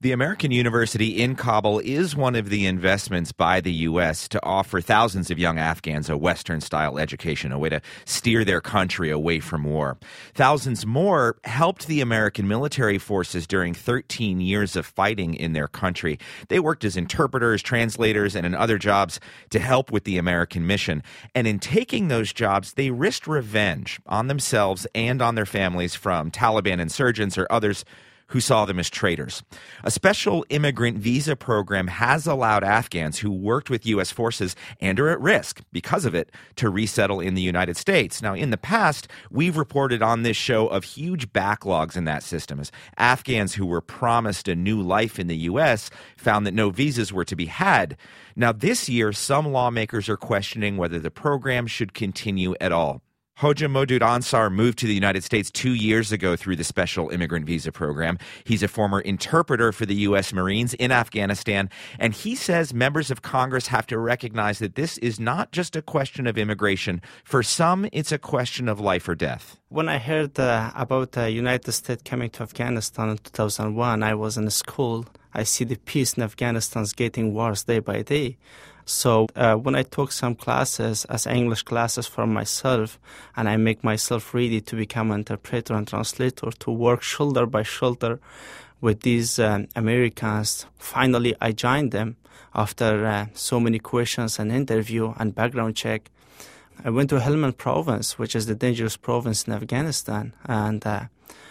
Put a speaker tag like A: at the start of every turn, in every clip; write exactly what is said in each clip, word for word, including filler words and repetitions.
A: The American University in Kabul is one of the investments by the U S to offer thousands of young Afghans a Western-style education, a way to steer their country away from war. Thousands more helped the American military forces during thirteen years of fighting in their country. They worked as interpreters, translators, and in other jobs to help with the American mission. And in taking those jobs, they risked revenge on themselves and on their families from Taliban insurgents or others who saw them as traitors. A special immigrant visa program has allowed Afghans who worked with U S forces and are at risk because of it to resettle in the United States. Now, in the past, we've reported on this show of huge backlogs in that system as Afghans who were promised a new life in the U S found that no visas were to be had. Now, this year, some lawmakers are questioning whether the program should continue at all. Hoja Modud Ansar moved to the United States two years ago through the Special Immigrant Visa Program. He's a former interpreter for the U S Marines in Afghanistan, and he says members of Congress have to recognize that this is not just a question of immigration. For some, it's a question of life or death.
B: When I heard uh, about the United States coming to Afghanistan in two thousand one, I was in school. I see the peace in Afghanistan is getting worse day by day. So uh, when I took some classes as English classes for myself, and I make myself ready to become an interpreter and translator, to work shoulder by shoulder with these um, Americans, finally I joined them after uh, so many questions and interview and background check. I went to Helmand province, which is the dangerous province in Afghanistan, and uh,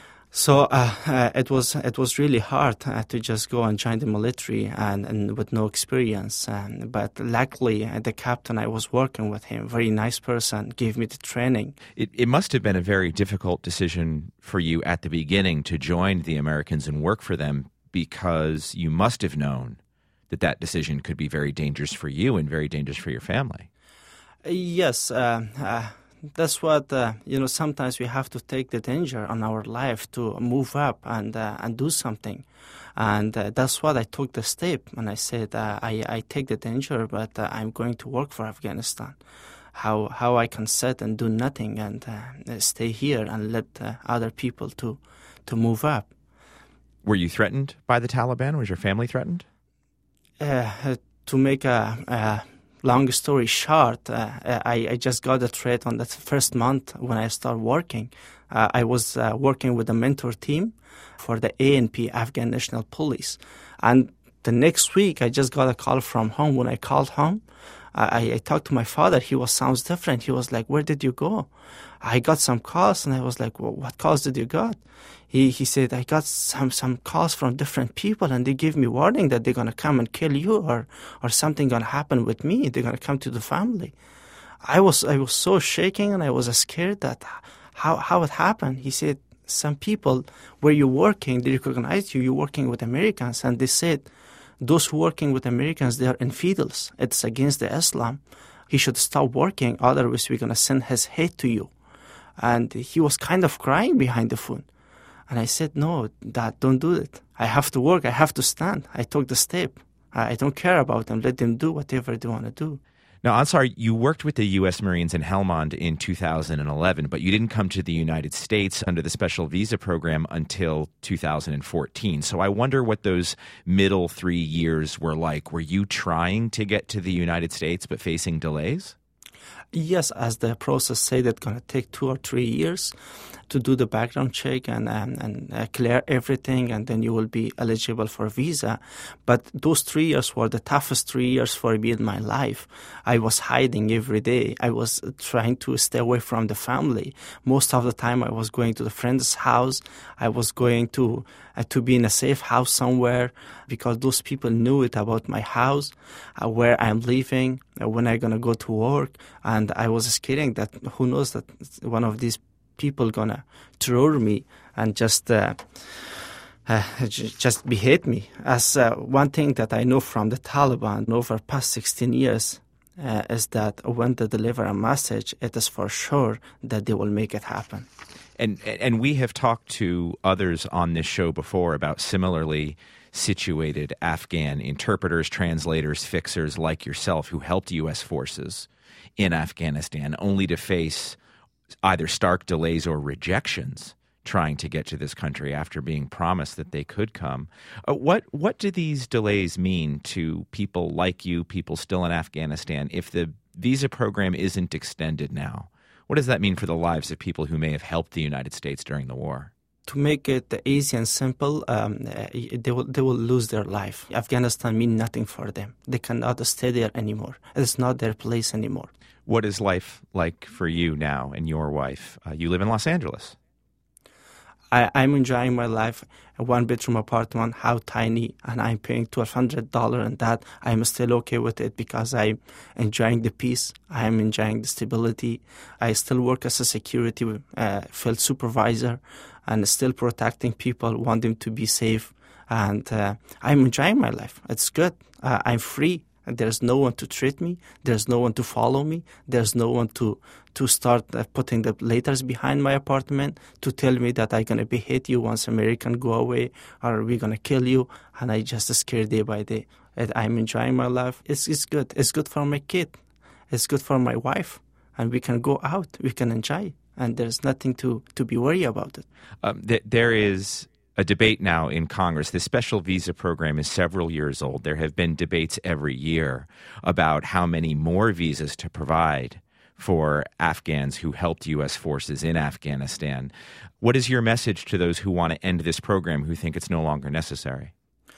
B: So uh, uh, it was it was really hard uh, to just go and join the military and, and with no experience. Um, but luckily, uh, the captain I was working with him, very nice person, gave me the training.
A: It, it must have been a very difficult decision for you at the beginning to join the Americans and work for them, because you must have known that that decision could be very dangerous for you and very dangerous for your family.
B: Uh, yes. Uh, uh, That's what, uh, you know, sometimes we have to take the danger on our life to move up and uh, and do something. And uh, that's what I took the step. And I said, uh, I, I take the danger, but uh, I'm going to work for Afghanistan. How how I can sit and do nothing and uh, stay here and let uh, other people to, to move up.
A: Were you threatened by the Taliban? Was your family threatened?
B: Uh, to make a... a Long story short, uh, I, I just got a threat on the first month when I started working. Uh, I was uh, working with a mentor team for the A N P, Afghan National Police. And the next week, I just got a call from home. When I called home, I, I talked to my father. He was sounds different. He was like, "Where did you go?" I got some calls, and I was like, well, "What calls did you got?" He he said, "I got some some calls from different people, and they give me warning that they're gonna come and kill you, or or something gonna happen with me. They're gonna come to the family." I was I was so shaking, and I was scared that how how it happened. He said, "Some people where you're working, they recognize you. You're working with Americans, and they said those who working with Americans, they are infidels. It's against the Islam. He should stop working, otherwise we're gonna send his hate to you." And he was kind of crying behind the phone. And I said, "No, Dad, don't do it. I have to work. I have to stand." I took the step. I don't care about them. Let them do whatever they want to do.
A: Now, Ansar, you worked with the U S Marines in Helmand in two thousand eleven, but you didn't come to the United States under the special visa program until two thousand fourteen. So I wonder what those middle three years were like. Were you trying to get to the United States but facing delays?
B: Yes, as the process said, it's going to take two or three years to do the background check and and, and uh, clear everything, and then you will be eligible for a visa. But those three years were the toughest three years for me in my life. I was hiding every day. I was trying to stay away from the family. Most of the time I was going to the friend's house. I was going to uh, to be in a safe house somewhere, because those people knew it about my house, uh, where I'm living, uh, when I'm going to go to work. And I was scared that who knows that one of these people gonna terror me and just uh, uh, just behead me. As uh, one thing that I know from the Taliban over past sixteen years uh, is that when they deliver a message, it is for sure that they will make it happen.
A: And and we have talked to others on this show before about similarly situated Afghan interpreters, translators, fixers like yourself who helped U S forces in Afghanistan, only to face either stark delays or rejections trying to get to this country after being promised that they could come. Uh, what what do these delays mean to people like you, people still in Afghanistan, if the visa program isn't extended now? What does that mean for the lives of people who may have helped the United States during the war?
B: To make it easy and simple, um, they will they will lose their life. Afghanistan means nothing for them. They cannot stay there anymore. It's not their place anymore.
A: What is life like for you now and your wife? Uh, you live in Los Angeles.
B: I, I'm enjoying my life. A one-bedroom apartment, how tiny, and I'm paying twelve hundred dollars and that. I'm still okay with it because I'm enjoying the peace. I'm enjoying the stability. I still work as a security uh, field supervisor and still protecting people, want them to be safe. And uh, I'm enjoying my life. It's good. Uh, I'm free. There's no one to treat me. There's no one to follow me. There's no one to to start uh, putting the letters behind my apartment to tell me that I'm going to be hit you once American go away or we're going to kill you. And I just scared day by day. And I'm enjoying my life. It's, it's good. It's good for my kid. It's good for my wife. And we can go out. We can enjoy. And there's nothing to, to be worried about it.
A: Um, th- there is a debate now in Congress. The special visa program is several years old. There have been debates every year about how many more visas to provide for Afghans who helped U S forces in Afghanistan. What is your message to those who want to end this program, who think it's no longer necessary?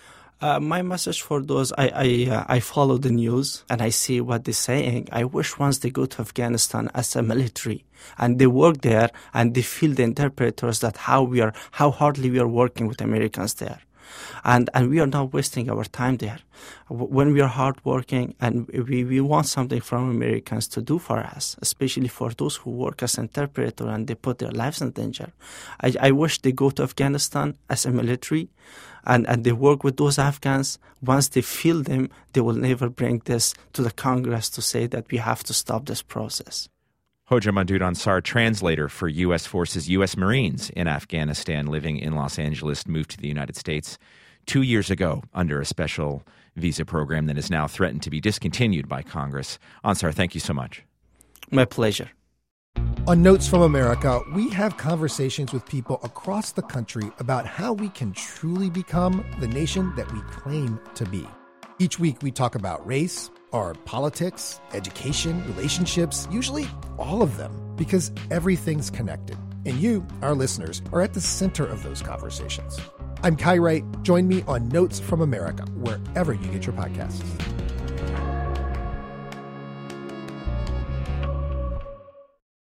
B: Uh, my message for those, I I, uh, I follow the news and I see what they're saying. I wish once they go to Afghanistan as a military and they work there and they feel the interpreters that how we are, how hardly we are working with Americans there. And and we are not wasting our time there. When we are hardworking and we, we want something from Americans to do for us, especially for those who work as interpreter and they put their lives in danger. I, I wish they go to Afghanistan as a military and, and they work with those Afghans. Once they feel them, they will never bring this to the Congress to say that we have to stop this process.
A: Hoja Mahdood Ansar, translator for U S forces, U S Marines in Afghanistan, living in Los Angeles, moved to the United States two years ago under a special visa program that is now threatened to be discontinued by Congress. Ansar, thank you so much.
B: My pleasure.
C: On Notes from America, we have conversations with people across the country about how we can truly become the nation that we claim to be. Each week we talk about race, our politics, education, relationships, usually all of them, because everything's connected. And you, our listeners, are at the center of those conversations. I'm Kai Wright. Join me on Notes from America, wherever you get your podcasts.